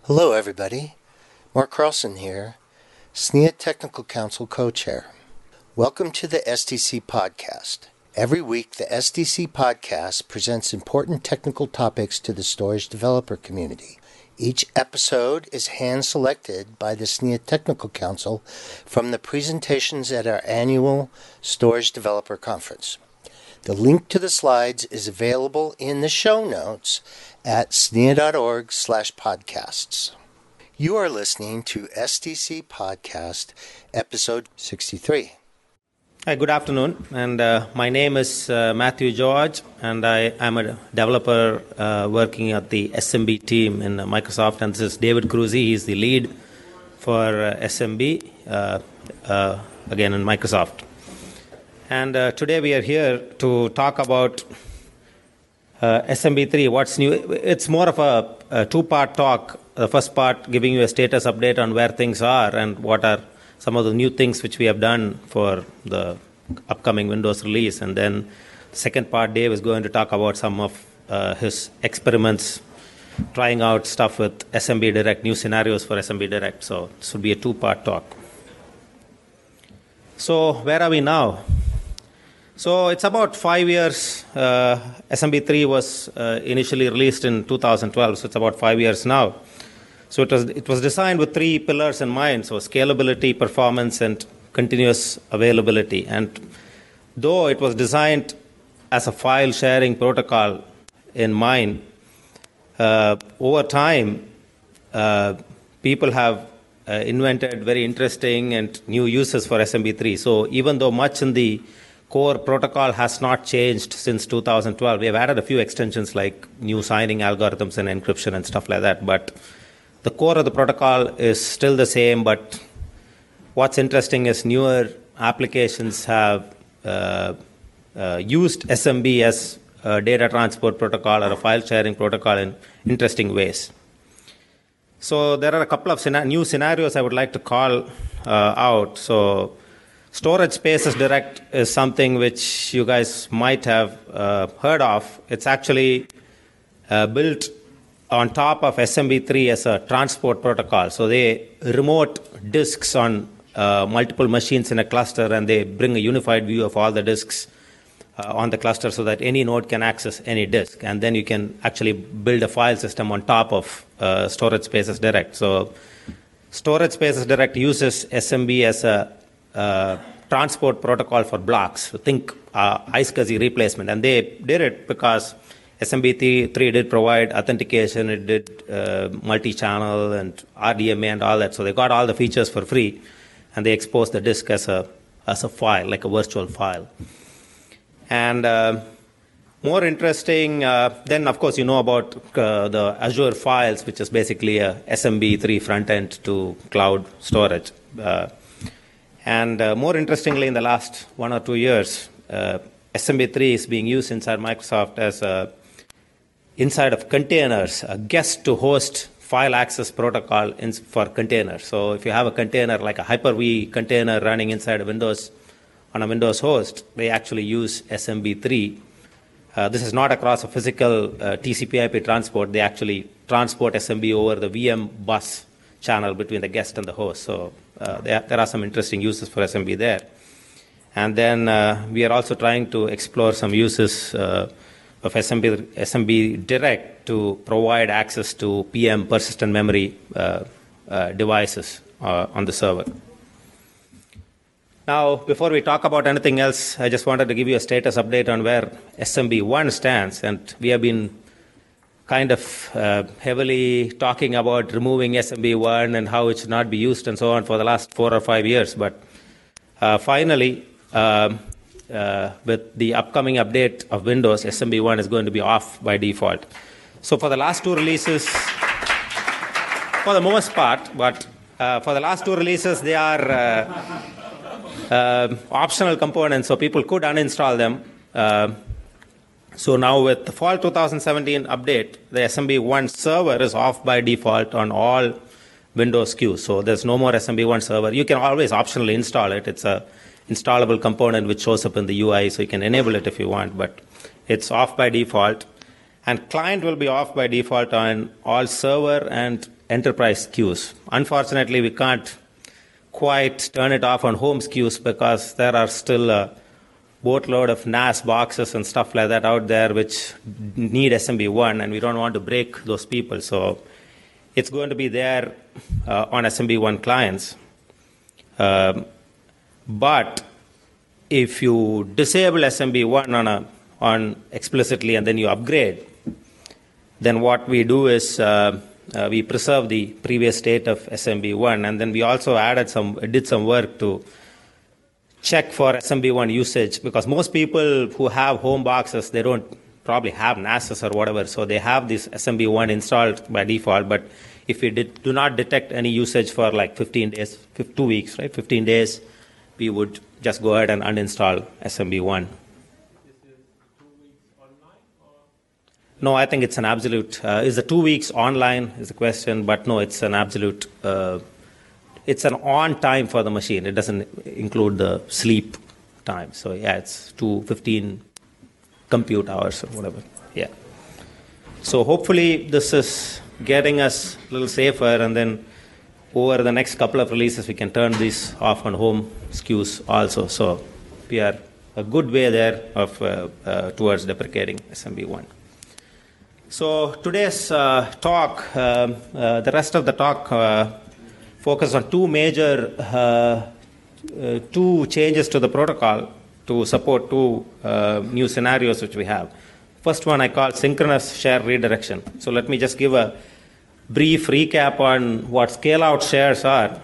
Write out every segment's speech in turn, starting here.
Hello, everybody. Mark Carlson here, SNIA Technical Council Co-Chair. Welcome to the STC Podcast. Every week, the STC Podcast presents important technical topics to the storage developer community. Each episode is hand-selected by the SNIA Technical Council from the presentations at our annual Storage Developer Conference. The link to the slides is available in the show notes at snia.org/podcasts. You are listening to STC Podcast, episode 63. Hi, good afternoon. And my name is Matthew George, and I am a developer working at the SMB team in Microsoft. And this is David Cruzy. He's the lead for SMB, again in Microsoft. And today we are here to talk about SMB3, what's new. It's more of a two-part talk. The first part giving you a status update on where things are and what are some of the new things which we have done for the upcoming Windows release. And then the second part, Dave is going to talk about some of his experiments, trying out stuff with SMB Direct, new scenarios for SMB Direct. So this will be a two-part talk. So where are we now? So it's about 5 years. SMB3 was initially released in 2012, so it's about 5 years now. So it was designed with three pillars in mind, so scalability, performance, and continuous availability. And though it was designed as a file sharing protocol in mind, over time, people have invented very interesting and new uses for SMB3. So even though much in the core protocol has not changed since 2012. We have added a few extensions like new signing algorithms and encryption and stuff like that. But the core of the protocol is still the same. But what's interesting is newer applications have used SMB as a data transport protocol or a file sharing protocol in interesting ways. So there are a couple of new scenarios I would like to call out. So Storage Spaces Direct is something which you guys might have heard of. It's actually built on top of SMB3 as a transport protocol. So they remote disks on multiple machines in a cluster, and they bring a unified view of all the disks on the cluster so that any node can access any disk. And then you can actually build a file system on top of Storage Spaces Direct. So Storage Spaces Direct uses SMB as a transport protocol for blocks. So think iSCSI replacement. And they did it because SMB3 did provide authentication, it did multi-channel and RDMA and all that. So they got all the features for free, and they exposed the disk as a file, like a virtual file. And more interesting, then of course you know about the Azure Files, which is basically a SMB3 front end to cloud storage. And more interestingly, in the last 1 or 2 years, SMB3 is being used inside Microsoft as inside of containers, a guest-to-host file access protocol for containers. So if you have a container like a Hyper-V container running inside a Windows on a Windows host, they actually use SMB3. This is not across a physical TCP/IP transport. They actually transport SMB over the VM bus channel between the guest and the host. So there are some interesting uses for SMB there. And then we are also trying to explore some uses of SMB Direct to provide access to PM, persistent memory devices on the server. Now, before we talk about anything else, I just wanted to give you a status update on where SMB1 stands. And we have been kind of heavily talking about removing SMB1 and how it should not be used and so on for the last 4 or 5 years. But finally, with the upcoming update of Windows, SMB1 is going to be off by default. So for the last 2 releases, for the most part, but for the last 2 releases, they are optional components, so people could uninstall them. So now with the fall 2017 update, the SMB1 server is off by default on all Windows queues. So there's no more SMB1 server. You can always optionally install it. It's a installable component which shows up in the UI, so you can enable it if you want, but it's off by default. And client will be off by default on all server and enterprise queues. Unfortunately, we can't quite turn it off on home queues because there are still a boatload of NAS boxes and stuff like that out there which need SMB1, and we don't want to break those people. So it's going to be there on SMB1 clients. But if you disable SMB1 on explicitly and then you upgrade, then what we do is we preserve the previous state of SMB1, and then we also did some work to check for SMB1 usage, because most people who have home boxes, they don't probably have NASes or whatever, so they have this SMB1 installed by default. But if we do not detect any usage for like 15 days, 2 weeks, right, 15 days, we would just go ahead and uninstall SMB1. No, I think it's an absolute. Is the 2 weeks online is the question, but no, it's an absolute. It's an on time for the machine. It doesn't include the sleep time. So yeah, it's 15 compute hours or whatever. Yeah. So hopefully this is getting us a little safer, and then over the next couple of releases we can turn these off on home SKUs also. So we are a good way there of towards deprecating SMB1. So today's talk, the rest of the talk focus on two changes to the protocol to support two new scenarios which we have. First one I call synchronous share redirection. So let me just give a brief recap on what scale-out shares are.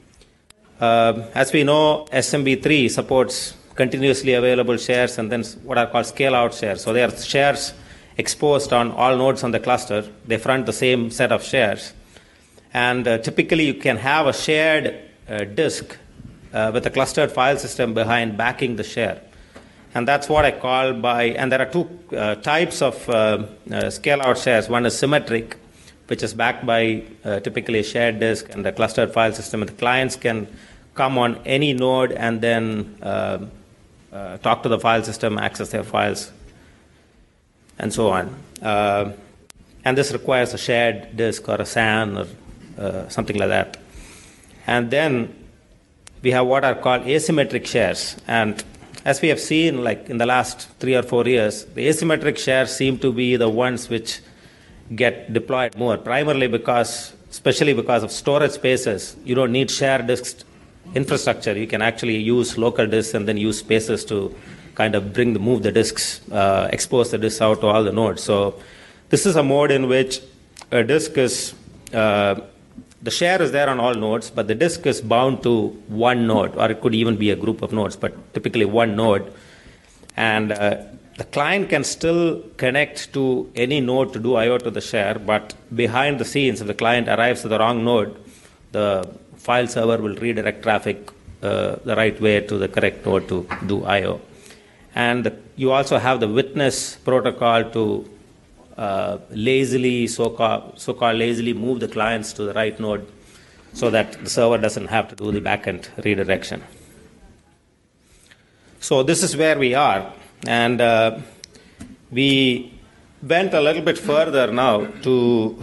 As we know, SMB3 supports continuously available shares and then what are called scale-out shares. So they are shares exposed on all nodes on the cluster. They front the same set of shares. And typically you can have a shared disk with a clustered file system behind backing the share. And that's what I call and there are two types of scale-out shares. One is symmetric, which is backed by typically a shared disk and a clustered file system. And the clients can come on any node and then talk to the file system, access their files, and so on. And this requires a shared disk or a SAN or something like that. And then we have what are called asymmetric shares. And as we have seen, like in the last 3 or 4 years, the asymmetric shares seem to be the ones which get deployed more, primarily especially because of storage spaces. You don't need shared disk infrastructure. You can actually use local disks and then use spaces to kind of move the disks, expose the disks out to all the nodes. So this is a mode in which a disk is, the share is there on all nodes, but the disk is bound to one node, or it could even be a group of nodes, but typically one node. And the client can still connect to any node to do I/O to the share, but behind the scenes, if the client arrives to the wrong node, the file server will redirect traffic the right way to the correct node to do I/O. And you also have the witness protocol to so-called lazily move the clients to the right node so that the server doesn't have to do the backend redirection. So this is where we are. And we went a little bit further now to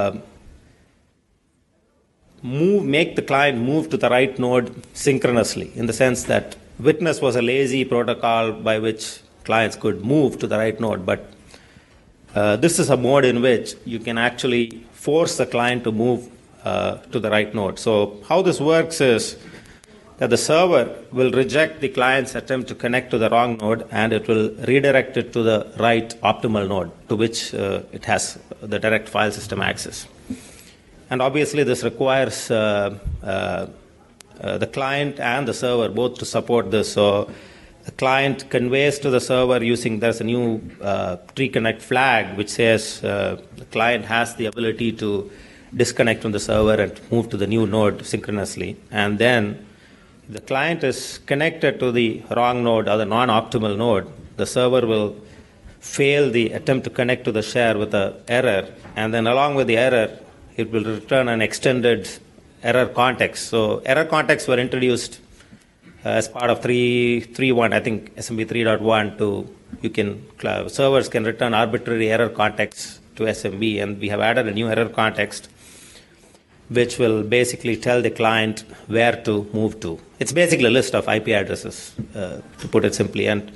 make the client move to the right node synchronously, in the sense that witness was a lazy protocol by which clients could move to the right node, but this is a mode in which you can actually force the client to move to the right node. So how this works is that the server will reject the client's attempt to connect to the wrong node, and it will redirect it to the right optimal node to which it has the direct file system access. And obviously this requires the client and the server both to support this. So the client conveys to the server there's a new tree connect flag which says the client has the ability to disconnect from the server and move to the new node synchronously. And then if the client is connected to the wrong node or the non-optimal node, the server will fail the attempt to connect to the share with an error. And then along with the error, it will return an extended error context. So error contexts were introduced as part of 3.1, I think SMB 3.1, servers can return arbitrary error contexts to SMB, and we have added a new error context. which will basically tell the client where to move to. It's basically a list of IP addresses, to put it simply. And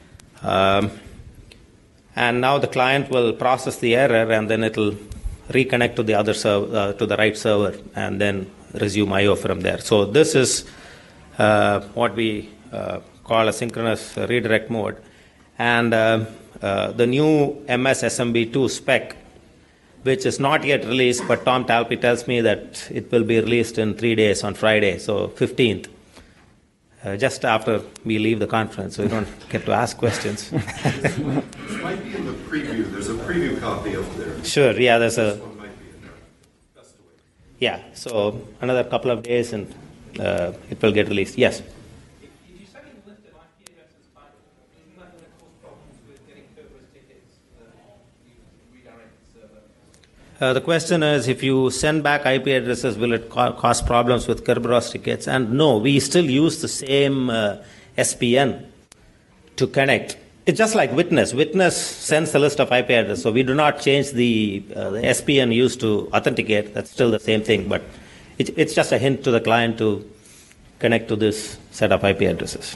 now the client will process the error, and then it will reconnect to the other to the right server, and then resume I/O from there. So this is what we call a synchronous redirect mode. And the new MS-SMB2 spec, which is not yet released, but Tom Talpy tells me that it will be released in 3 days on Friday, so 15th, just after we leave the conference, so we don't get to ask questions. This might be in the preview. There's a preview copy up there. Sure, yeah, there's a... This one might be in there. Best to wait. Yeah, so another couple of days and it will get released. Yes? The question is, if you send back IP addresses, will it cause problems with Kerberos tickets? And no, we still use the same SPN to connect. It's just like Witness. Witness sends a list of IP addresses, so we do not change the SPN used to authenticate. That's still the same thing, but it's just a hint to the client to connect to this set of IP addresses.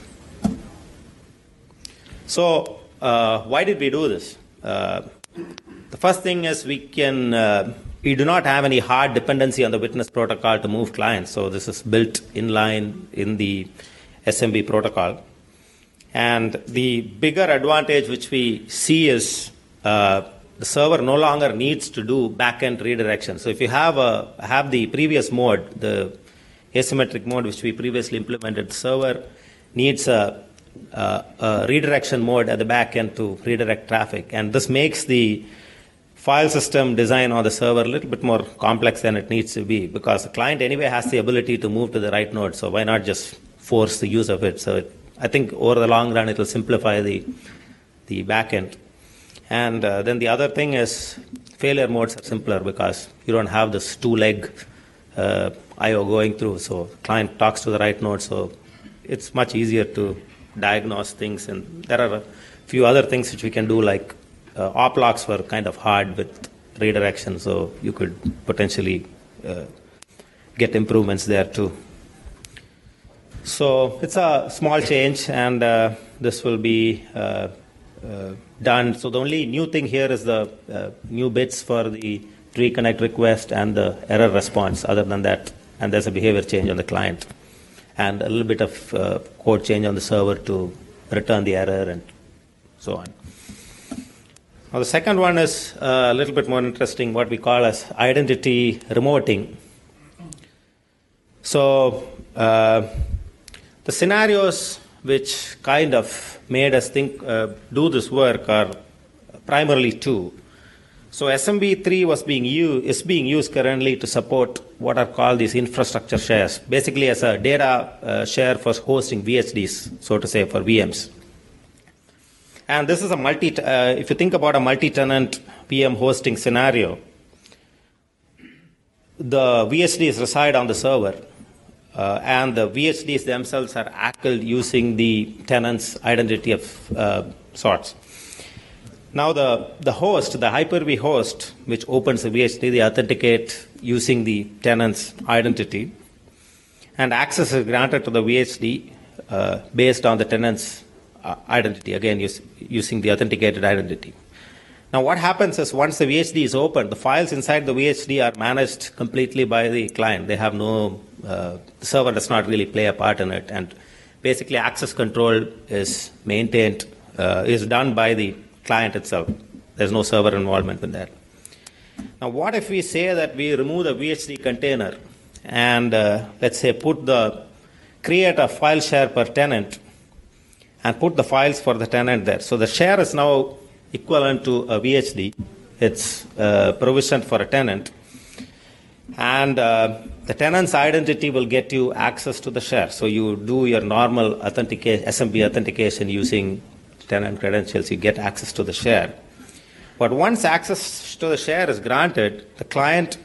So why did we do this? The first thing is we do not have any hard dependency on the Witness protocol to move clients. So this is built inline in the SMB protocol. And the bigger advantage which we see is the server no longer needs to do backend redirection. So if you have the previous mode, the asymmetric mode which we previously implemented, the server needs a redirection mode at the backend to redirect traffic. And this makes the file system design on the server a little bit more complex than it needs to be, because the client anyway has the ability to move to the right node, so why not just force the use of it? So I think over the long run it will simplify the backend. And then the other thing is failure modes are simpler because you don't have this two-leg I/O going through, so the client talks to the right node, so it's much easier to diagnose things. And there are a few other things which we can do, like op locks were kind of hard with redirection, so you could potentially get improvements there too. So it's a small change, and this will be done. So the only new thing here is the new bits for the reconnect request and the error response. Other than that, and there's a behavior change on the client, and a little bit of code change on the server to return the error and so on. Now the second one is a little bit more interesting, what we call as identity remoting. So the scenarios which kind of made us think do this work are primarily two. So SMB3 is being used currently to support what are called these infrastructure shares, basically as a data share for hosting VHDs, so to say, for VMs. And this is if you think about a multi-tenant VM hosting scenario, the VHDs reside on the server, and the VHDs themselves are ACLed using the tenant's identity of sorts. Now the host, the Hyper-V host, which opens the VHD, they authenticate using the tenant's identity, and access is granted to the VHD based on the tenant's identity, again using the authenticated identity. Now what happens is once the VHD is opened, the files inside the VHD are managed completely by the client. They have the server does not really play a part in it, and basically access control is maintained, is done by the client itself. There's no server involvement with that. Now what if we say that we remove the VHD container and let's say create a file share per tenant and put the files for the tenant there. So the share is now equivalent to a VHD. It's provisioned for a tenant. And the tenant's identity will get you access to the share. So you do your normal SMB authentication using tenant credentials, you get access to the share. But once access to the share is granted, the client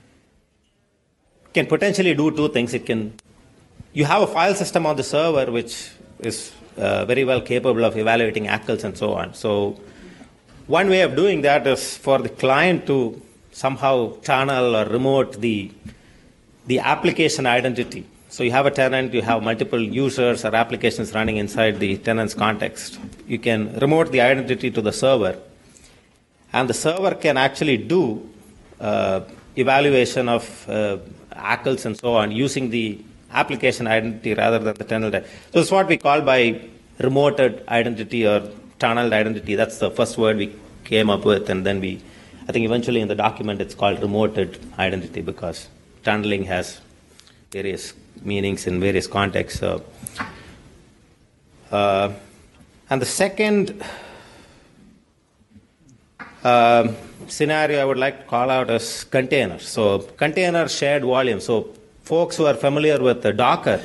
can potentially do two things. You have a file system on the server which is very well capable of evaluating ACLs and so on. So one way of doing that is for the client to somehow tunnel or remote the the application identity. So you have a tenant, you have multiple users or applications running inside the tenant's context. You can remote the identity to the server, and the server can actually do evaluation of ACLs and so on using the application identity rather than the tenant. So it's what we call by remoted identity or tunneled identity. That's the first word we came up with, and then I think eventually in the document it's called remoted identity because tunneling has various meanings in various contexts. And the second scenario I would like to call out is containers. So container shared volume. So folks who are familiar with the Docker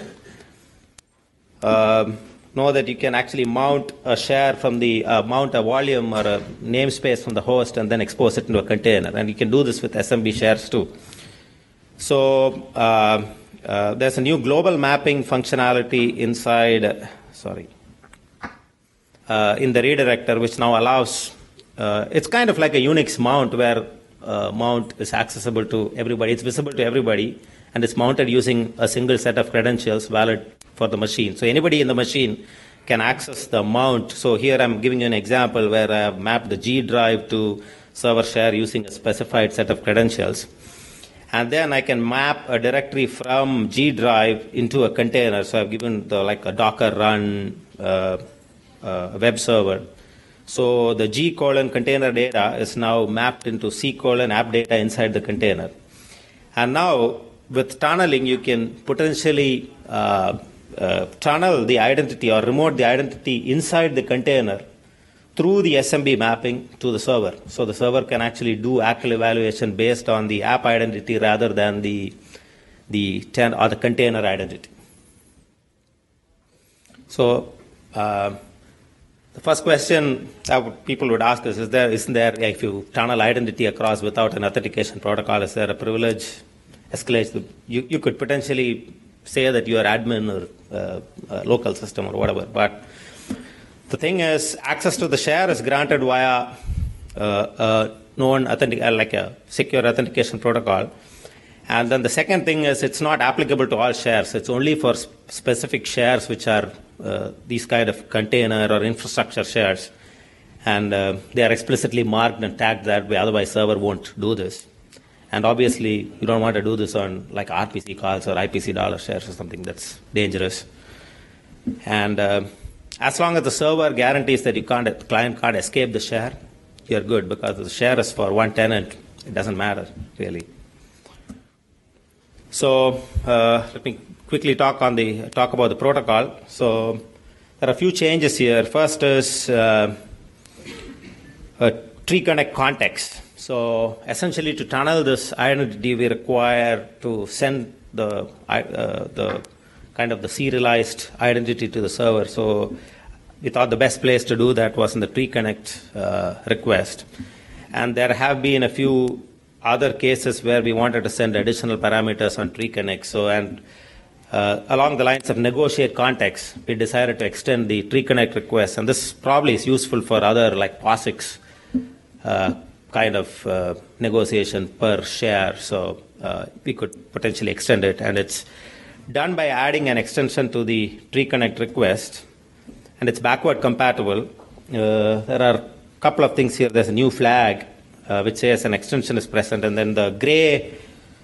know that you can actually mount a share from the mount a volume or a namespace from the host and then expose it into a container. And you can do this with SMB shares too. So there's a new global mapping functionality inside, in the redirector, which now allows, it's kind of like a Unix mount where mount is accessible to everybody. It's visible to everybody, and it's mounted using a single set of credentials valid for the machine. So anybody in the machine can access the mount. So here I'm giving you an example where I have mapped the G drive to server share using a specified set of credentials. And then I can map a directory from G drive into a container. So I've given like a Docker run web server. So the G container data is now mapped into C app data inside the container. And now with tunneling, you can potentially tunnel the identity or remote the identity inside the container through the SMB mapping to the server. So the server can actually do ACL evaluation based on the app identity rather than the container identity. So the first question that people would ask is isn't there, if you tunnel identity across without an authentication protocol, is there a privilege escalation? You could potentially say that you are admin or local system or whatever, but the thing is, access to the share is granted via known like a secure authentication protocol. And then the second thing is it's not applicable to all shares. It's only for specific shares which are these kind of container or infrastructure shares. And they are explicitly marked and tagged that way, otherwise server won't do this. And obviously, you don't want to do this on like RPC calls or IPC dollar shares or something that's dangerous. And as long as the server guarantees that the client can't escape the share, you're good, because the share is for one tenant. It doesn't matter, really. So let me quickly talk about the protocol. So there are a few changes here. First is a tree connect context. So essentially, to tunnel this identity, we require to send the kind of the serialized identity to the server. So we thought the best place to do that was in the tree connect request. And there have been a few other cases where we wanted to send additional parameters on tree connect. So along the lines of negotiate context, we decided to extend the tree connect request. And this probably is useful for other like POSIX kind of negotiation per share. So we could potentially extend it. And it's done by adding an extension to the tree connect request. And it's backward compatible. There are a couple of things here. There's a new flag which says an extension is present. And then the gray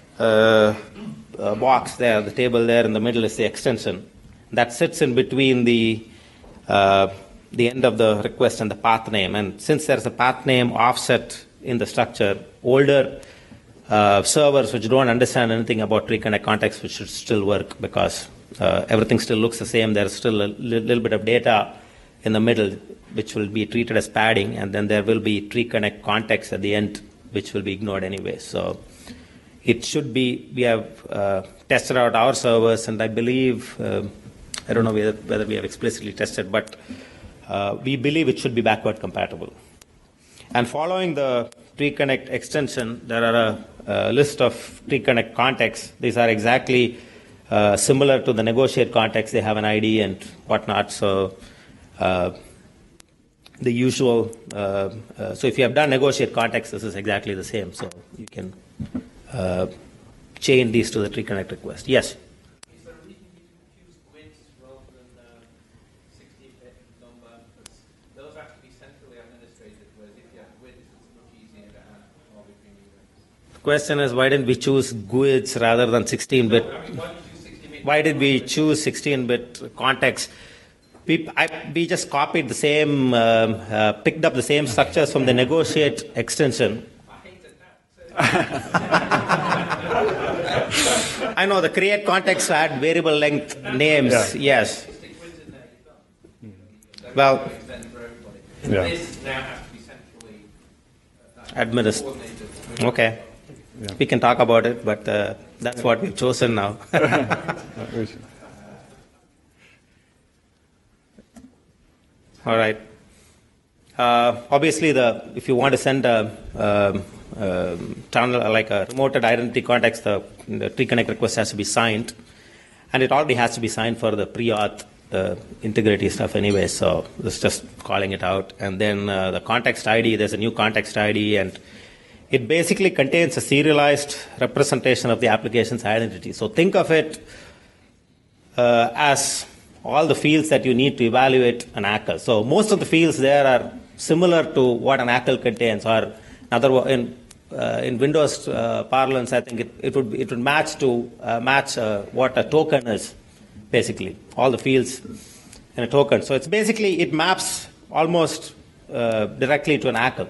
box there, the table there in the middle is the extension. That sits in between the end of the request and the path name. And since there's a path name offset in the structure, older servers which don't understand anything about tree connect context which should still work, because everything still looks the same. There's still a little bit of data in the middle which will be treated as padding, and then there will be tree connect context at the end which will be ignored anyway. So it should be, we have tested out our servers, and I believe, I don't know whether we have explicitly tested, but we believe it should be backward compatible. And following the tree connect extension, there are a list of tree connect contexts. These are exactly similar to the negotiate context. They have an ID and whatnot. So the usual, so if you have done negotiate context, this is exactly the same. So you can chain these to the tree connect request. Yes? Is there a reason you choose GWTs rather than 16-bit number? Because those have to be centrally administrated, whereas if you have GWTs, it's much easier to have all between you. The question is, why didn't we choose GWTs rather than 16-bit? Why did we choose 16-bit context? We just copied the same, picked up the same structures from the negotiate extension. I know the create context had variable length names. Yeah. Yes. Well, This now has to be centrally administered. coordinated. Okay. Yeah. We can talk about it, but that's what we've chosen now. All right. Obviously, if you want to send a channel like a remoted identity context, the tree connect request has to be signed, and it already has to be signed for the pre-auth integrity stuff anyway. So this is just calling it out, and then the context ID. There's a new context ID, and it basically contains a serialized representation of the application's identity. So think of it as all the fields that you need to evaluate an ACL. So most of the fields there are similar to what an ACL contains, or in Windows parlance, I think it would match what a token is, basically all the fields in a token. So it's basically it maps almost directly to an ACL,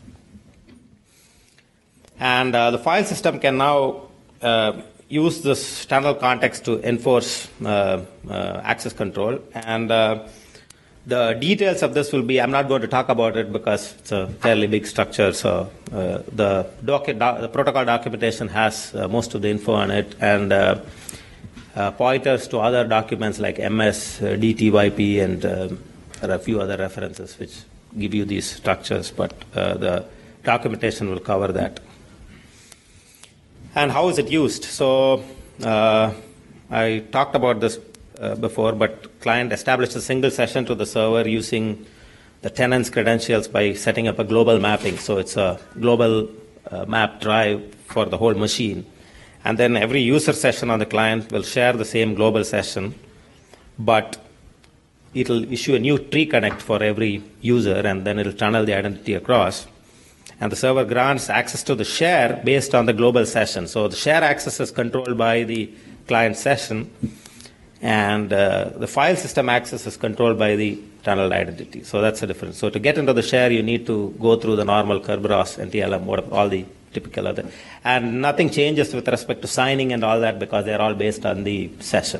and the file system can now use this tunnel context to enforce access control. And the details of this will be, I'm not going to talk about it because it's a fairly big structure. So the protocol documentation has most of the info on it, and pointers to other documents like MS, DTYP, and there are a few other references which give you these structures, but the documentation will cover that. And how is it used? So I talked about this before, but client established a single session to the server using the tenant's credentials by setting up a global mapping. So it's a global map drive for the whole machine. And then every user session on the client will share the same global session, but it'll issue a new tree connect for every user, and then it'll tunnel the identity across. And the server grants access to the share based on the global session. So the share access is controlled by the client session, and the file system access is controlled by the tunneled identity. So that's the difference. So to get into the share, you need to go through the normal Kerberos, NTLM, all the typical other. And nothing changes with respect to signing and all that because they're all based on the session.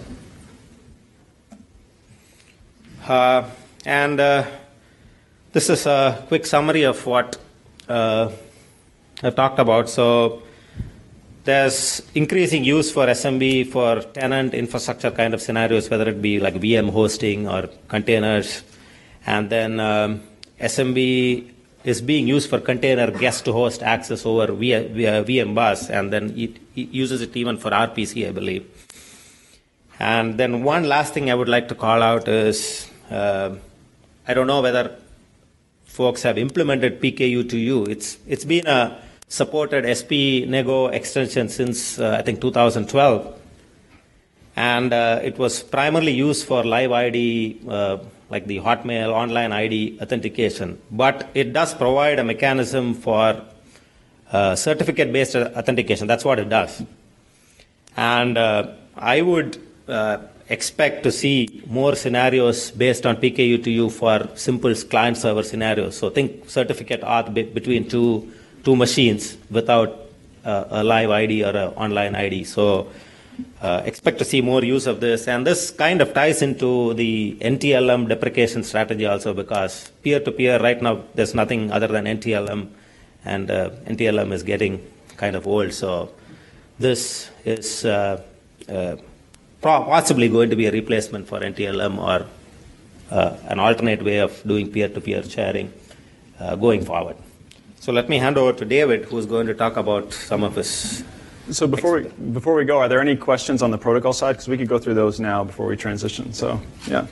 This is a quick summary of what I've talked about. So there's increasing use for SMB for tenant infrastructure kind of scenarios, whether it be like VM hosting or containers. And then SMB is being used for container guest to host access over via VM bus, and then it uses it even for RPC, I believe. And then one last thing I would like to call out is, I don't know whether folks have implemented PKU2U. It's been a supported SP Nego extension since I think 2012, and it was primarily used for live ID, like the Hotmail online ID authentication. But it does provide a mechanism for certificate-based authentication. That's what it does, and I would expect to see more scenarios based on PKU2U for simple client-server scenarios. So think certificate auth between two machines without a live ID or an online ID. So expect to see more use of this. And this kind of ties into the NTLM deprecation strategy also, because peer-to-peer right now there's nothing other than NTLM, and NTLM is getting kind of old. So this is possibly going to be a replacement for NTLM, or an alternate way of doing peer-to-peer sharing going forward. So let me hand over to David, who's going to talk about some of his. So before we go, are there any questions on the protocol side? Because we could go through those now before we transition. So yeah.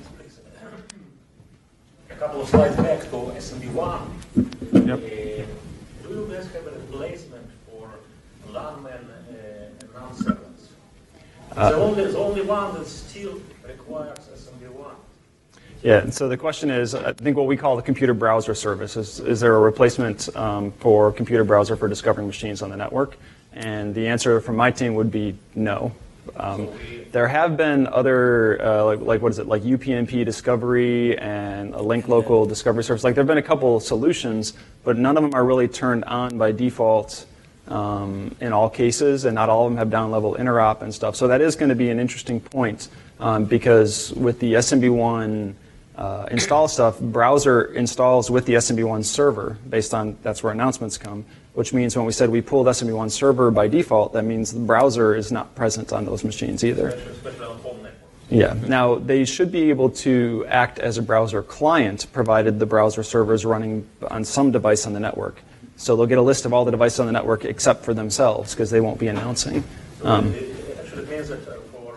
A couple of slides back to SMB1. Yep. Do you guys have a replacement for LAN and NAN servers. The only one that still requires SMB1. Yeah, and so the question is, I think what we call the computer browser service, is there a replacement for computer browser for discovering machines on the network? And the answer from my team would be no. There have been other, like what is it, like UPnP Discovery and a Link Local Discovery Service. Like there have been a couple solutions, but none of them are really turned on by default in all cases, and not all of them have down-level interop and stuff. So that is going to be an interesting point because with the SMB1 install stuff, browser installs with the SMB1 server based on that's where announcements come, which means when we said we pulled SMB1 server by default, that means the browser is not present on those machines either. Especially on home networks. Yeah. Now, they should be able to act as a browser client provided the browser server is running on some device on the network. So they'll get a list of all the devices on the network except for themselves because they won't be announcing. It actually means that for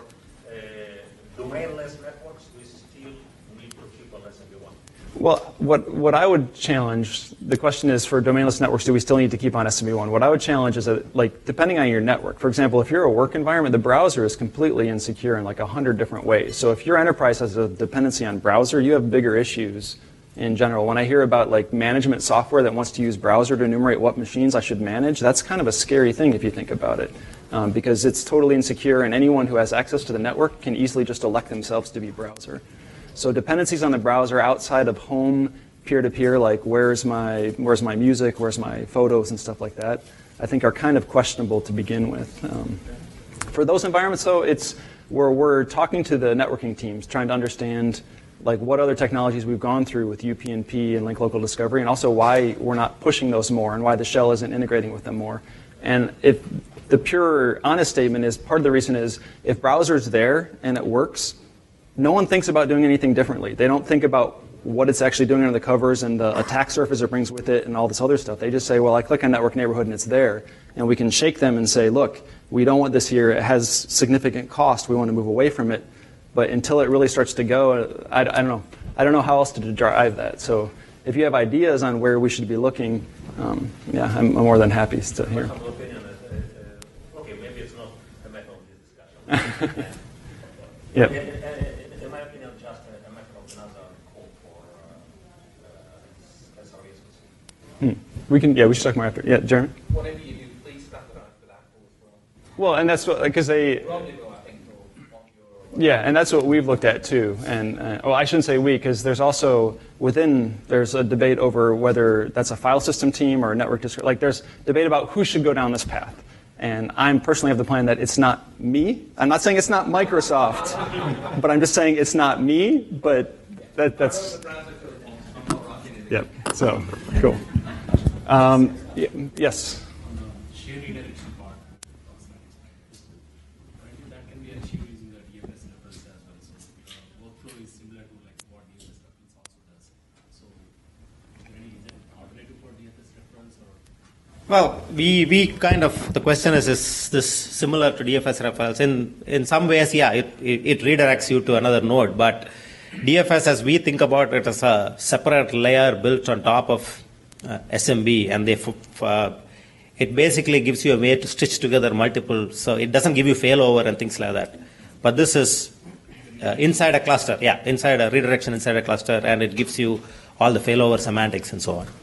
domainless networks, we still need to keep on SMB1. Well, what I would challenge, the question is for domainless networks, do we still need to keep on SMB1? What I would challenge is that, like, depending on your network, for example, if you're a work environment, the browser is completely insecure in like 100 different ways. So if your enterprise has a dependency on browser, you have bigger issues in general. When I hear about like management software that wants to use browser to enumerate what machines I should manage, that's kind of a scary thing if you think about it. Because it's totally insecure, and anyone who has access to the network can easily just elect themselves to be browser. So dependencies on the browser outside of home, peer-to-peer, like where's my music, where's my photos and stuff like that, I think are kind of questionable to begin with. For those environments, though, it's where we're talking to the networking teams, trying to understand like what other technologies we've gone through with UPnP and Link Local Discovery, and also why we're not pushing those more and why the shell isn't integrating with them more. And if the pure honest statement is part of the reason is if browser's there and it works, no one thinks about doing anything differently. They don't think about what it's actually doing under the covers and the attack surface it brings with it and all this other stuff. They just say, well, I click on network neighborhood and it's there. And we can shake them and say, look, we don't want this here. It has significant cost. We want to move away from it. But until it really starts to go, I don't know. I don't know how else to drive that. So if you have ideas on where we should be looking, yeah, I'm more than happy to hear. My opinion is, okay, maybe it's not a matter of this discussion. Yep. In my opinion, just a matter of another call for SREs. We should talk more after. Yeah, Jeremy? Whatever you do, please stand it out with Apple as well. Well, and that's what, because they... Probably go, I think, for what your... Yeah, and that's what we've looked at too. And well, I shouldn't say we, because there's also there's a debate over whether that's a file system team or a network district. Like there's debate about who should go down this path. And I'm personally of the plan that it's not me. I'm not saying it's not Microsoft, but I'm just saying it's not me. But that's yep. So cool. Yes. Shared redirection part that can be achieved using the DFS reference as well. So workflow is similar to like what DFS reference also does. So is there any alternative for DFS reference or? Well, we kind of, the question is this similar to DFS reference? In some ways, yeah, it redirects you to another node, but DFS, as we think about it, as a separate layer built on top of SMB, and it basically gives you a way to stitch together multiple, so it doesn't give you failover and things like that. But this is inside a cluster, inside a redirection inside a cluster, and it gives you all the failover semantics and so on.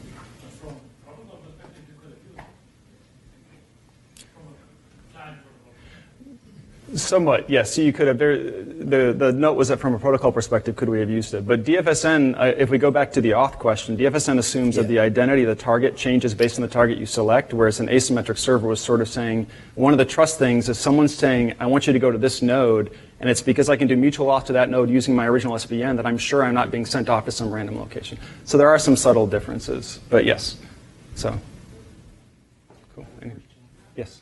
Somewhat, yes. So you could have, the note was that from a protocol perspective, could we have used it? But DFSN, if we go back to the auth question, DFSN assumes that the identity of the target changes based on the target you select, whereas an asymmetric server was sort of saying, one of the trust things is someone's saying, I want you to go to this node, and it's because I can do mutual auth to that node using my original SVN that I'm sure I'm not being sent off to some random location. So there are some subtle differences, but yes. So, cool. Yes?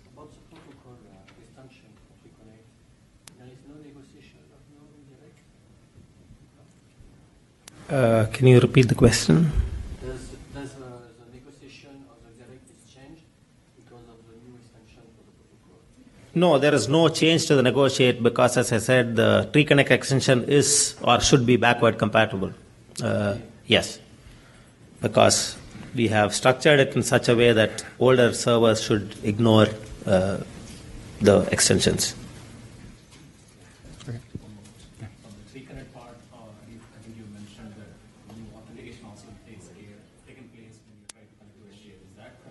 Can you repeat the question? Does the negotiation of the direct is changed because of the new extension for the protocol? No, there is no change to the negotiate because, as I said, the tree connect extension is or should be backward compatible. Yes, because we have structured it in such a way that older servers should ignore the extensions. On the Reconnect part, I think you mentioned that new authentication also taken place when you try to connect to SDA. Is that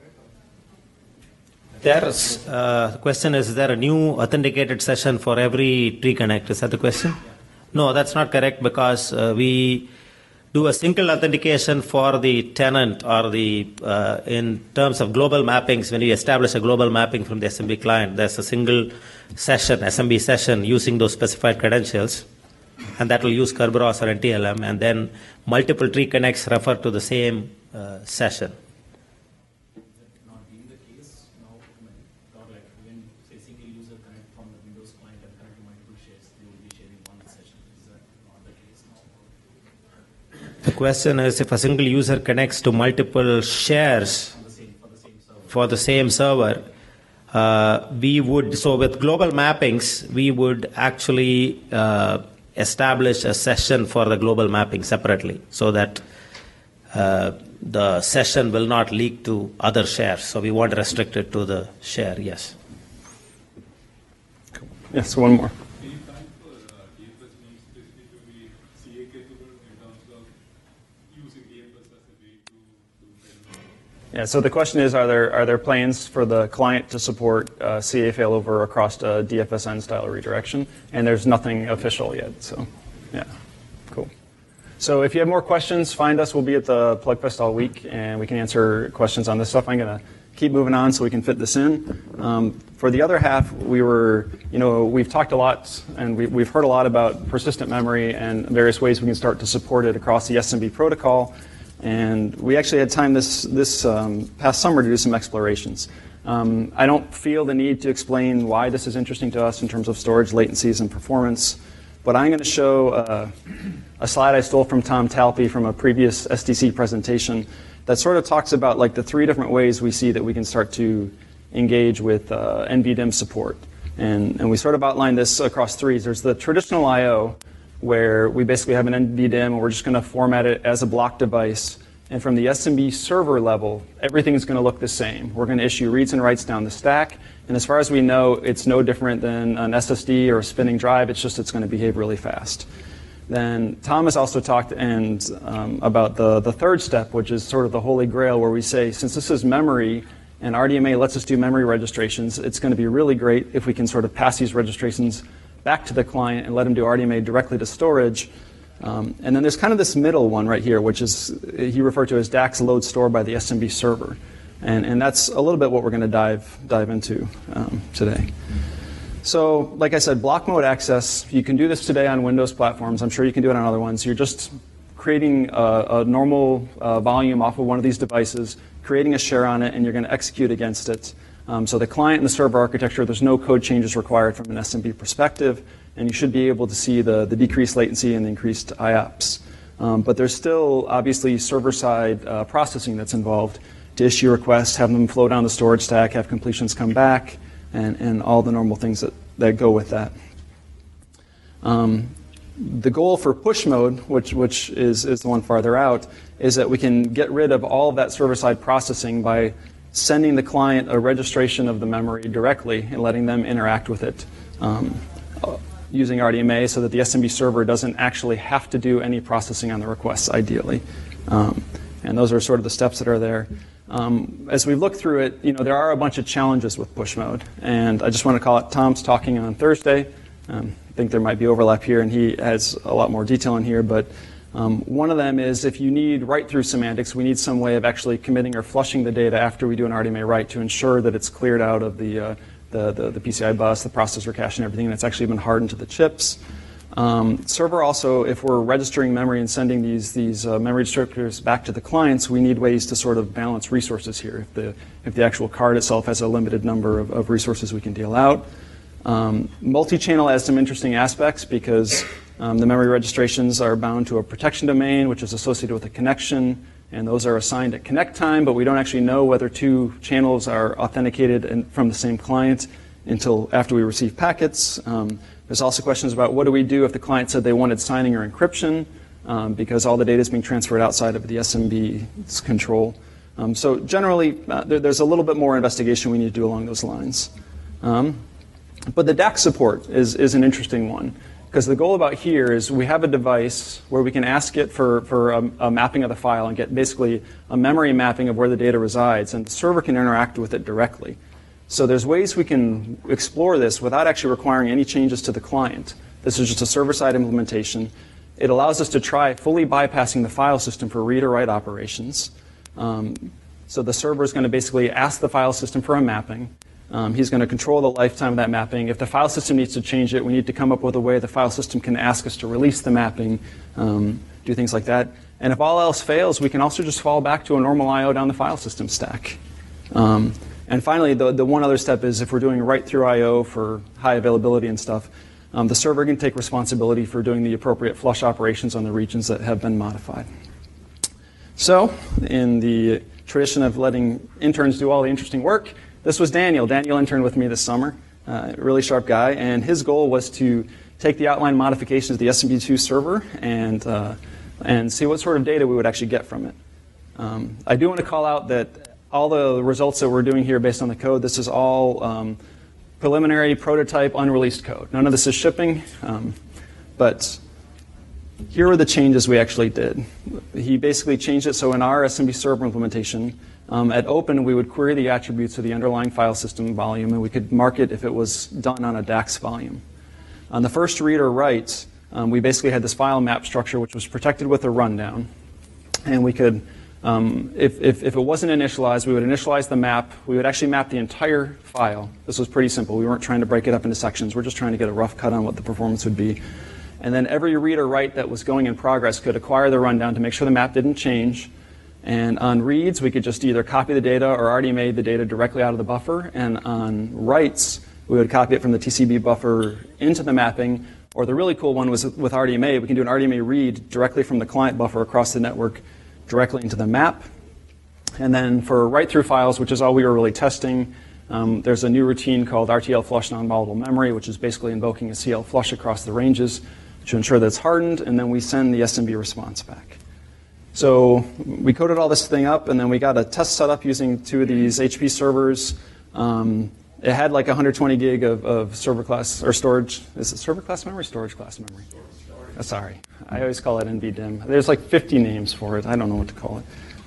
correct? The question is there a new authenticated session for every tree connect? Is that the question? No, that's not correct, because we do a single authentication for the tenant, or the in terms of global mappings. When we establish a global mapping from the SMB client, there's a single session, SMB session, using those specified credentials, and that will use Kerberos or NTLM, and then multiple tree connects refer to the same session. Not being the case now, or like when say single user connect from the Windows client and connect to multiple shares, they will be sharing one session. Is that not the case now? The question is, if a single user connects to multiple shares for the same server, we would, so with global mappings, we would actually establish a session for the global mapping separately, so that the session will not leak to other shares. So we won't restrict it to the share, yes. Yes, one more. Any time for DFS needs basically to be CA capable in terms of using DFS as a way to Yeah, so the question is, are there plans for the client to support CA failover across a DFSN style redirection? And there's nothing official yet, so yeah, cool. So if you have more questions, find us. We'll be at the PlugFest all week, and we can answer questions on this stuff. I'm going to keep moving on so we can fit this in. For the other half, we've talked a lot, and we've heard a lot about persistent memory and various ways we can start to support it across the SMB protocol. And we actually had time this past summer to do some explorations. I don't feel the need to explain why this is interesting to us in terms of storage latencies and performance, but I'm going to show a slide I stole from Tom Talpe from a previous SDC presentation that sort of talks about like the three different ways we see that we can start to engage with NVDIMM support. And we sort of outlined this across threes. There's the traditional I/O, where we basically have an NVDIMM and we're just going to format it as a block device. And from the SMB server level, everything is going to look the same. We're going to issue reads and writes down the stack. And as far as we know, it's no different than an SSD or a spinning drive. It's just it's going to behave really fast. Then Thomas also talked about the third step, which is sort of the holy grail, where we say, since this is memory and RDMA lets us do memory registrations, it's going to be really great if we can sort of pass these registrations back to the client and let them do RDMA directly to storage. And then there's kind of this middle one right here, which is he referred to as DAX load store by the SMB server. And that's a little bit what we're going to dive into today. So like I said, block mode access, you can do this today on Windows platforms. I'm sure you can do it on other ones. You're just creating a normal volume off of one of these devices, creating a share on it, and you're going to execute against it. So the client and the server architecture, there's no code changes required from an SMB perspective, and you should be able to see the decreased latency and the increased IOPS. But there's still obviously server-side processing that's involved to issue requests, have them flow down the storage stack, have completions come back, and all the normal things that go with that. The goal for push mode, which is the one farther out, is that we can get rid of all of that server-side processing by sending the client a registration of the memory directly and letting them interact with it using RDMA, so that the SMB server doesn't actually have to do any processing on the requests, ideally. And those are sort of the steps that are there. As we look through it, there are a bunch of challenges with push mode. And I just want to call it Tom's talking on Thursday. I think there might be overlap here, and he has a lot more detail in here. But one of them is if you need write-through semantics, we need some way of actually committing or flushing the data after we do an RDMA write to ensure that it's cleared out of the PCI bus, the processor cache, and everything, and it's actually been hardened to the chips. Server also, if we're registering memory and sending these memory descriptors back to the clients, we need ways to sort of balance resources here. If the actual card itself has a limited number of resources we can deal out. Multi-channel has some interesting aspects because the memory registrations are bound to a protection domain, which is associated with a connection, and those are assigned at connect time, but we don't actually know whether two channels are authenticated from the same client until after we receive packets. There's also questions about what do we do if the client said they wanted signing or encryption, because all the data is being transferred outside of the SMB's control. So generally, there's a little bit more investigation we need to do along those lines. But the DAX support is an interesting one, because the goal about here is we have a device where we can ask it for a mapping of the file and get basically a memory mapping of where the data resides, and the server can interact with it directly. So there's ways we can explore this without actually requiring any changes to the client. This is just a server-side implementation. It allows us to try fully bypassing the file system for read or write operations. So the server is going to basically ask the file system for a mapping. He's going to control the lifetime of that mapping. If the file system needs to change it, we need to come up with a way the file system can ask us to release the mapping, do things like that. And if all else fails, we can also just fall back to a normal I/O down the file system stack. And finally, the one other step is if we're doing write-through I/O for high availability and stuff, the server can take responsibility for doing the appropriate flush operations on the regions that have been modified. So, in the tradition of letting interns do all the interesting work, this was Daniel. Daniel interned with me this summer, really sharp guy, and his goal was to take the outline modifications of the SMB2 server and see what sort of data we would actually get from it. I do want to call out that all the results that we're doing here based on the code, this is all preliminary prototype unreleased code. None of this is shipping, but here are the changes we actually did. He basically changed it so in our SMB server implementation, at open, we would query the attributes of the underlying file system volume, and we could mark it if it was done on a DAX volume. On the first read or write, we basically had this file map structure, which was protected with a rundown. And we could, if it wasn't initialized, we would initialize the map. We would actually map the entire file. This was pretty simple. We weren't trying to break it up into sections. We're just trying to get a rough cut on what the performance would be. And then every read or write that was going in progress could acquire the rundown to make sure the map didn't change. And on reads, we could just either copy the data or already made the data directly out of the buffer. And on writes, we would copy it from the TCB buffer into the mapping. Or the really cool one was with RDMA. We can do an RDMA read directly from the client buffer across the network directly into the map. And then for write-through files, which is all we were really testing, there's a new routine called RTL flush non-volatile memory, which is basically invoking a CL flush across the ranges to ensure that it's hardened, and then we send the SMB response back. So we coded all this thing up, and then we got a test set up using 2 of these HP servers. It had like 120 gig of server class, or storage. Is it server class memory or storage class memory? Sorry. I always call it NVDIMM. There's like 50 names for it. I don't know what to call it.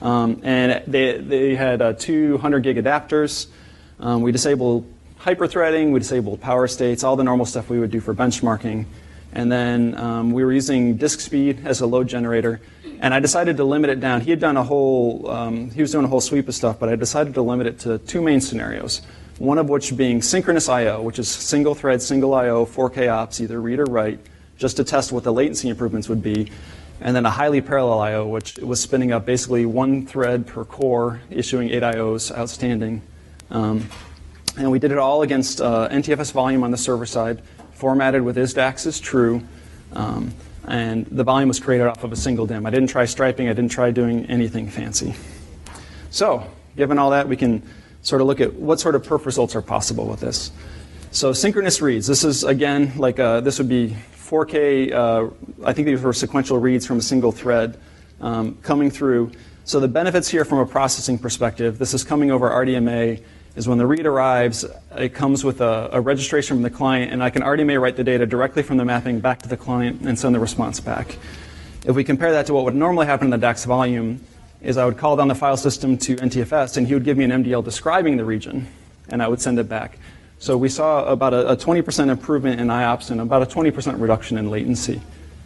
And they had 200 gig adapters. We disabled hyperthreading. We disabled power states, all the normal stuff we would do for benchmarking. And then we were using disk speed as a load generator. And I decided to limit it down. He had done a whole, he was doing a whole sweep of stuff, but I decided to limit it to 2 main scenarios. One of which being synchronous I/O, which is single thread, single I/O, 4K ops, either read or write, just to test what the latency improvements would be. And then a highly parallel I/O, which was spinning up basically 1 thread per core, issuing 8 I/Os outstanding. And we did it all against NTFS volume on the server side, formatted with isDAX as true. And the volume was created off of a single DIMM. I didn't try striping. I didn't try doing anything fancy. So, given all that, we can sort of look at what sort of perf results are possible with this. So, synchronous reads. This is, again, like this would be 4K. I think these were sequential reads from a single thread coming through. So, the benefits here from a processing perspective, this is coming over RDMA, is when the read arrives, it comes with a registration from the client, and I can RDMA write the data directly from the mapping back to the client and send the response back. If we compare that to what would normally happen in the DAX volume, is I would call down the file system to NTFS, and he would give me an MDL describing the region, and I would send it back. So we saw about a 20% improvement in IOPS and about a 20% reduction in latency.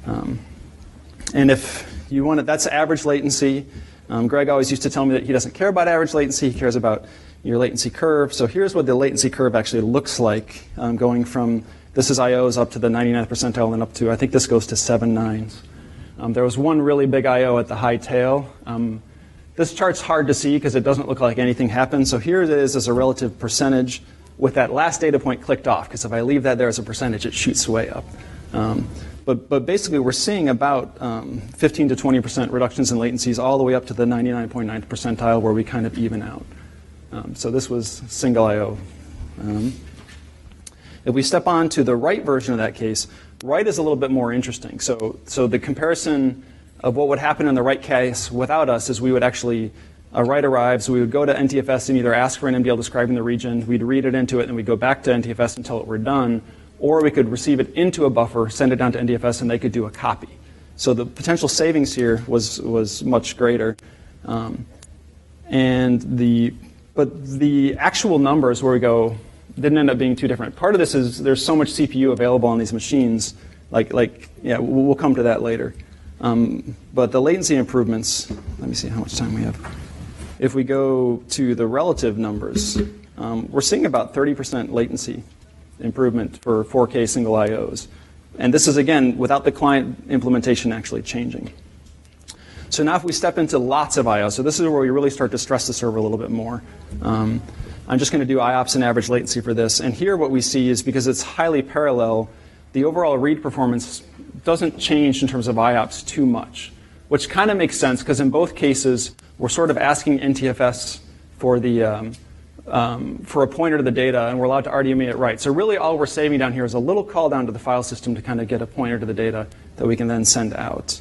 And if you want it, that's average latency. Greg always used to tell me that he doesn't care about average latency, he cares about your latency curve. So here's what the latency curve actually looks like, going from, this is IOs up to the 99th percentile and up to, I think this goes to 7 nines. There was one really big IO at the high tail. This chart's hard to see because it doesn't look like anything happened. So here it is as a relative percentage with that last data point clicked off, because if I leave that there as a percentage, it shoots way up. But basically, we're seeing about 15 to 20% reductions in latencies all the way up to the 99.9th percentile where we kind of even out. So this was single I/O. If we step on to the write version of that case, write is a little bit more interesting. So the comparison of what would happen in the write case without us is we would actually a write arrives, we would go to NTFS and either ask for an MDL describing the region, we'd read it into it, and we'd go back to NTFS until it were done, or we could receive it into a buffer, send it down to NTFS, and they could do a copy. So the potential savings here was much greater. But the actual numbers where we go didn't end up being too different. Part of this is there's so much CPU available on these machines. Yeah, we'll come to that later. But the latency improvements, let me see how much time we have. If we go to the relative numbers, we're seeing about 30% latency improvement for 4K single IOs. And this is, again, without the client implementation actually changing. So now if we step into lots of IOs, so this is where we really start to stress the server a little bit more. I'm just going to do IOPS and average latency for this. And here what we see is because it's highly parallel, the overall read performance doesn't change in terms of IOPS too much, which kind of makes sense because in both cases, we're sort of asking NTFS for for a pointer to the data, and we're allowed to RDMA it right. So really all we're saving down here is a little call down to the file system to kind of get a pointer to the data that we can then send out.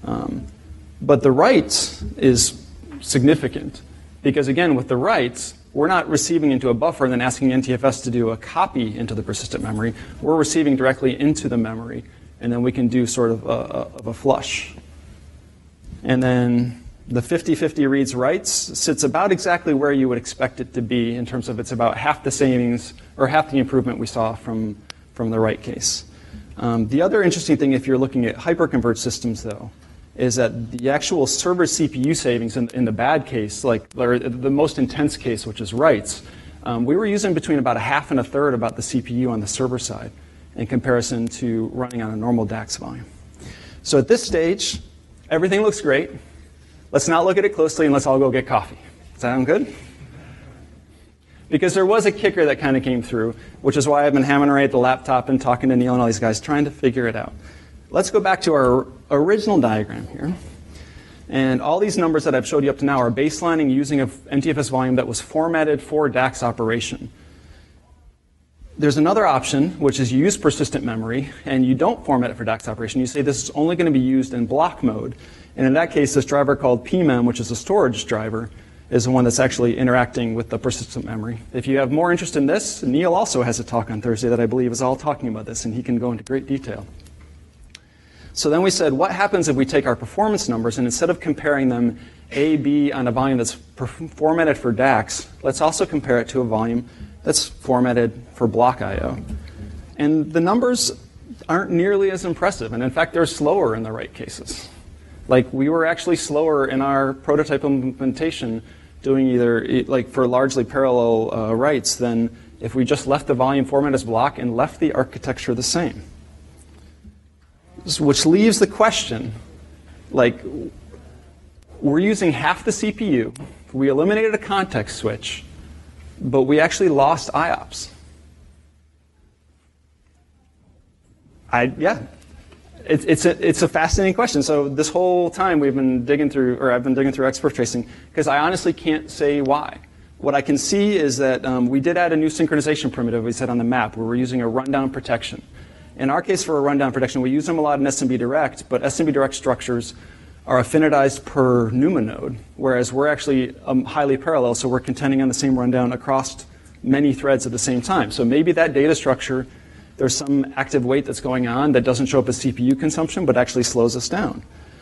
But the write is significant because, again, with the writes, we're not receiving into a buffer and then asking NTFS to do a copy into the persistent memory. We're receiving directly into the memory, and then we can do sort of a flush. And then the 50-50 reads writes sits about exactly where you would expect it to be in terms of it's about half the savings or half the improvement we saw from the write case. The other interesting thing if you're looking at hyperconverged systems, though, is that the actual server CPU savings in the bad case, or the most intense case, which is writes, we were using between about a half and a third about the CPU on the server side in comparison to running on a normal DAX volume. So at this stage, everything looks great. Let's not look at it closely and let's all go get coffee. Does that sound good? Because there was a kicker that kind of came through, which is why I've been hammering away at the laptop and talking to Neil and all these guys, trying to figure it out. Let's go back to our original diagram here. And all these numbers that I've showed you up to now are baselining using an NTFS volume that was formatted for DAX operation. There's another option, which is you use persistent memory, and you don't format it for DAX operation. You say this is only going to be used in block mode. And in that case, this driver called PMEM, which is a storage driver, is the one that's actually interacting with the persistent memory. If you have more interest in this, Neil also has a talk on Thursday that I believe is all talking about this, and he can go into great detail. So then we said, what happens if we take our performance numbers, and instead of comparing them A, B on a volume that's formatted for DAX, let's also compare it to a volume that's formatted for block I/O. And the numbers aren't nearly as impressive, and in fact, they're slower in the write cases. Like, we were actually slower in our prototype implementation doing either, like, for largely parallel writes than if we just left the volume format as block and left the architecture the same. Which leaves the question, like, we're using half the CPU, we eliminated a context switch, but we actually lost IOPS. It's a fascinating question. So this whole time we've been digging through, or I've been digging through expert tracing, because I honestly can't say why. What I can see is that we did add a new synchronization primitive we set on the map where we're using a rundown protection. In our case, for a rundown protection, we use them a lot in SMB Direct, but SMB Direct structures are affinitized per NUMA node, whereas we're actually highly parallel, so we're contending on the same rundown across many threads at the same time. So maybe that data structure, there's some active weight that's going on that doesn't show up as CPU consumption, but actually slows us down.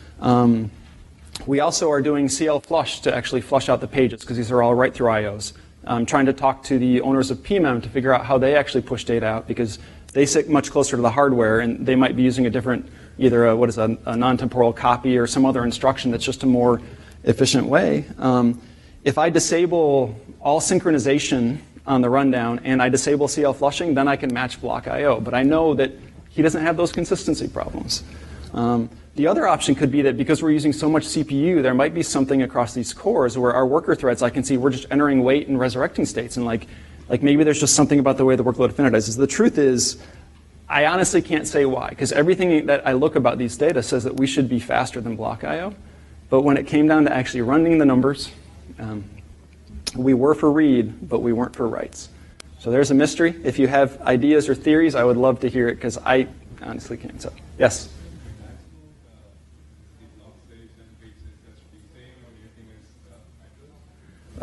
We also are doing CL flush to actually flush out the pages, because these are all right through IOs. I'm trying to talk to the owners of PMEM to figure out how they actually push data out, because they sit much closer to the hardware, and they might be using a different, either a non-temporal copy or some other instruction that's just a more efficient way. If I disable all synchronization on the rundown and I disable CL flushing, then I can match block I/O. But I know that he doesn't have those consistency problems. The other option could be that because we're using so much CPU, there might be something across these cores where our worker threads, I can see we're just entering wait and resurrecting states, and like maybe there's just something about the way the workload affinitizes. The truth is, I honestly can't say why, because everything that I look about these data says that we should be faster than block I/O. But when it came down to actually running the numbers, we were for read, but we weren't for writes. So there's a mystery. If you have ideas or theories, I would love to hear it, because I honestly can't. So, yes?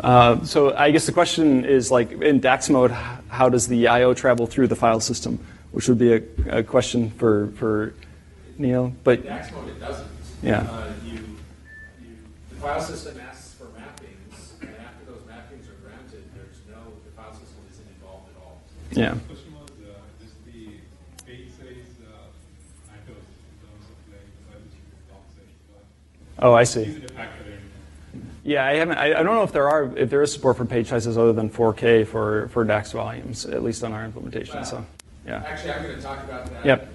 So I guess the question is, like, in DAX mode, how does the I/O travel through the file system? Which would be a question for Neil. But In DAX mode, it doesn't. Yeah. The file system asks for mappings, and after those mappings are granted, the file system isn't involved at all. Yeah. The question was just the page size matters in terms of like the file system doc size. Oh, I see. Is it a factor in? Yeah, I don't know if there is support for page sizes other than 4K for DAX volumes, at least on our implementation. So, yeah. Actually, I'm going to talk about that. Yep.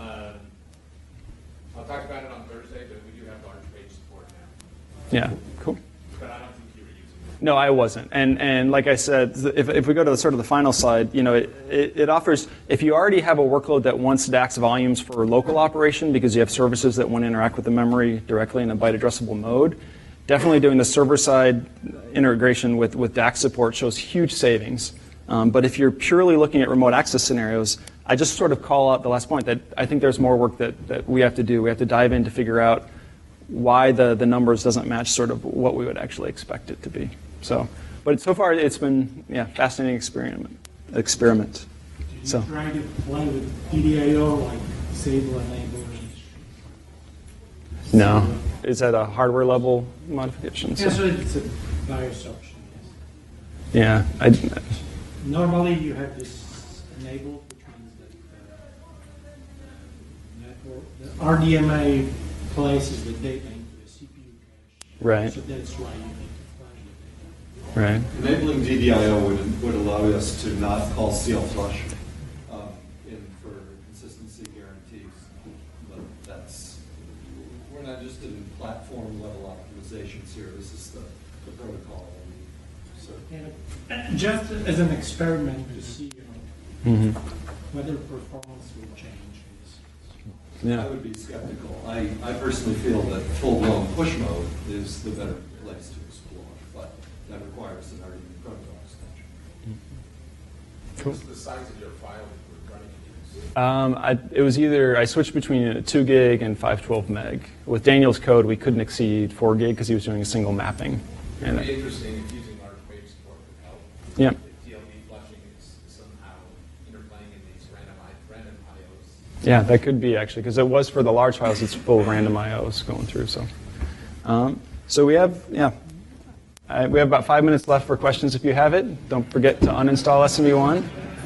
I'll talk about it on Thursday, but we do have large page support now. Yeah. Cool. But I don't think you were using it. No, I wasn't. And like I said, if we go to the sort of the final slide, it offers, if you already have a workload that wants DAX volumes for local operation because you have services that want to interact with the memory directly in a byte addressable mode, definitely doing the server-side integration with DAX support shows huge savings. But if you're purely looking at remote access scenarios, I just sort of call out the last point that I think there's more work that we have to do. We have to dive in to figure out why the numbers doesn't match sort of what we would actually expect it to be. So, but so far it's been fascinating experiment. Did you try to play with PDIO like disable enable? No. Is that a hardware level modification? Yes, it's a BIOS option. Yes. Yeah. Normally you have this enabled, which means that the RDMA places the data into the CPU cache. Right. So that's why you need to flash the data. Right. Enabling DDIO would allow us to not call CL flush for consistency guarantees. But we're not just in platform level optimizations here. This is the protocol. So. And just as an experiment to see whether performance will change. Yeah. I would be skeptical. I personally feel that full-blown push mode is the better place to explore, but that requires an RDMA protocol extension. Cool. What's the size of your file that we're running to use? It was either I switched between 2 gig and 512 meg. With Daniel's code, we couldn't exceed 4 gig because he was doing a single mapping. It would be interesting if using large page support would help. Yeah. If DLD flushing is somehow interplaying in these random IOs. Yeah, that could be actually, because it was for the large files, it's full random IOs going through. So we have about 5 minutes left for questions if you have it. Don't forget to uninstall SME1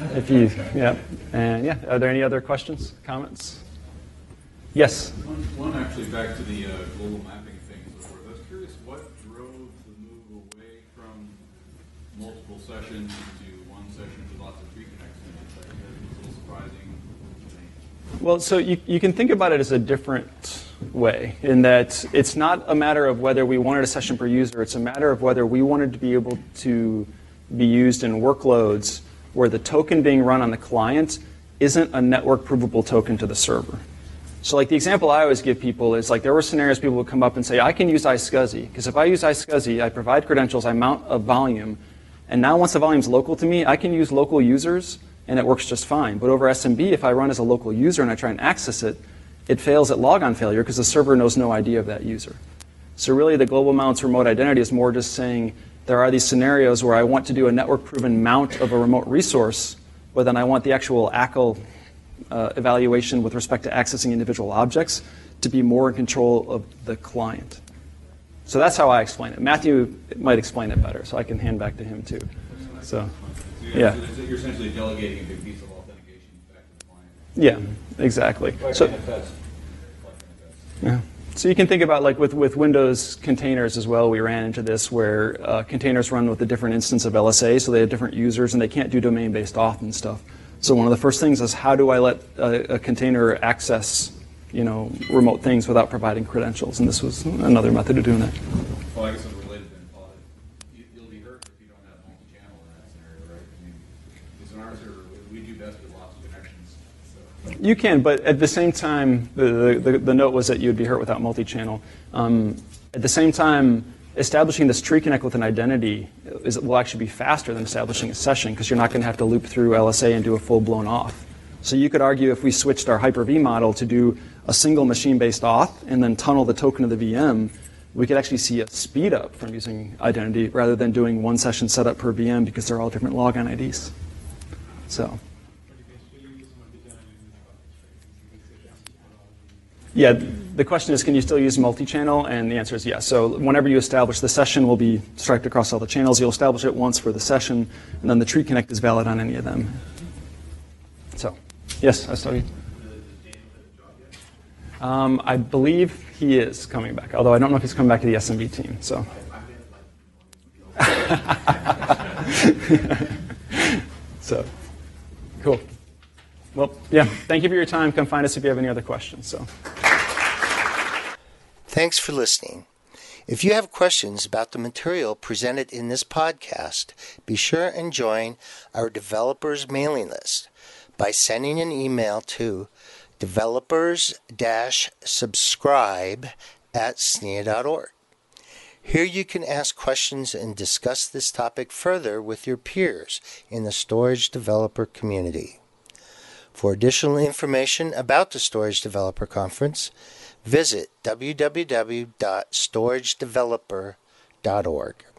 are there any other questions, comments? Yes? One actually back to the global mapping thing and so forth. I was curious what drove the move away from multiple sessions to one session with lots of reconnects in it. That was a little surprising to me. Well, so you can think about it as a different way in that it's not a matter of whether we wanted a session per user. It's a matter of whether we wanted to be able to be used in workloads where the token being run on the client isn't a network provable token to the server. So like the example I always give people is like there were scenarios people would come up and say, I can use iSCSI, because if I use iSCSI, I provide credentials, I mount a volume, and now once the volume's local to me, I can use local users and it works just fine. But over SMB, if I run as a local user and I try and access it, it fails at logon failure because the server knows no ID of that user. So really the global mounts remote identity is more just saying there are these scenarios where I want to do a network-proven mount of a remote resource, but then I want the actual ACL evaluation with respect to accessing individual objects to be more in control of the client. So that's how I explain it. Matthew might explain it better, so I can hand back to him too. So yeah. You're essentially delegating a big piece of authentication back to the client. Yeah, exactly. So you can think about like with Windows containers as well, we ran into this where containers run with a different instance of LSA, so they have different users and they can't do domain-based auth and stuff. So one of the first things is how do I let a container access remote things without providing credentials? And this was another method of doing that. Well, I guess it's related then, Paul. You'll be hurt if you don't have multi-channel in that scenario, right? I mean, because in our server, we do best with lots of connections. So. You can, but at the same time, the note was that you would be hurt without multi-channel. At the same time, establishing this tree connect with an identity will actually be faster than establishing a session because you're not going to have to loop through LSA and do a full-blown auth. So you could argue if we switched our Hyper-V model to do a single machine-based auth and then tunnel the token of the VM, we could actually see a speed up from using identity rather than doing one session setup per VM because they're all different login IDs. So, yeah, the question is, can you still use multi-channel? And the answer is yes. So whenever you establish the session, will be striped across all the channels. You'll establish it once for the session, and then the tree connect is valid on any of them. So, yes, I saw you. I believe he is coming back, although I don't know if he's coming back to the SMB team. So, so cool. Well, yeah. Thank you for your time. Come find us if you have any other questions. So, thanks for listening. If you have questions about the material presented in this podcast, be sure and join our developers mailing list by sending an email to developers-subscribe@SNIA.org. Here you can ask questions and discuss this topic further with your peers in the storage developer community. For additional information about the Storage Developer Conference, visit www.storagedeveloper.org.